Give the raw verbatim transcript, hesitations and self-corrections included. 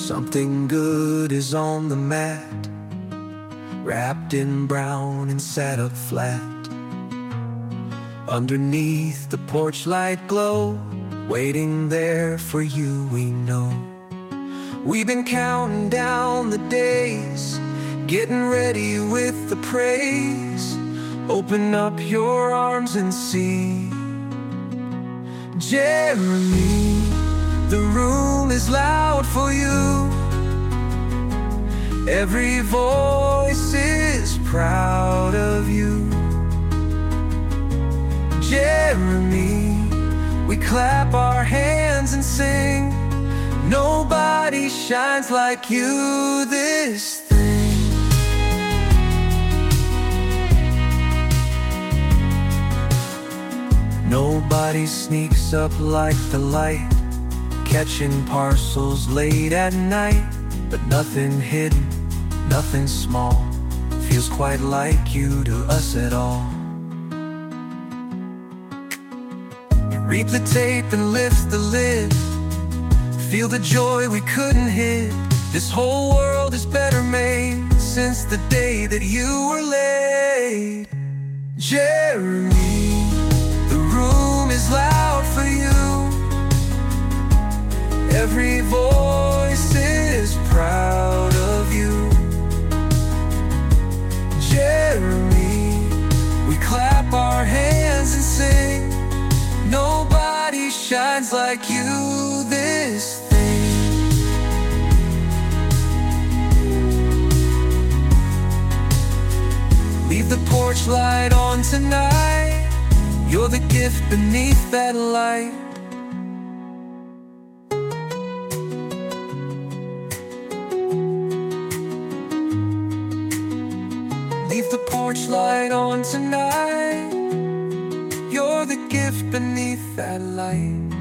Something good is on the mat, wrapped in brown and sat up flat. Underneath the porch light glow, waiting there for you, we know. We've been counting down the days, getting ready with the praise. Open up your arms and see Jeremy. The room is loud for you. Every voice is proud of you. Jeremy, we clap our hands and sing. Nobody shines like you this thing. Nobody sneaks up like the light, catching parcels late at night. But nothing hidden, nothing small, feels quite like you to us at all. Read the tape and lift the lid, feel the joy we couldn't hid. This whole world is better made since the day that you were laid. Jeremy, the room is loud for you. Every voice is proud of you. Jeremy, we clap our hands and sing. Nobody shines like you this thing. Leave the porch light on tonight. You're the gift beneath that light. Leave the porch light on tonight. You're the gift beneath that light.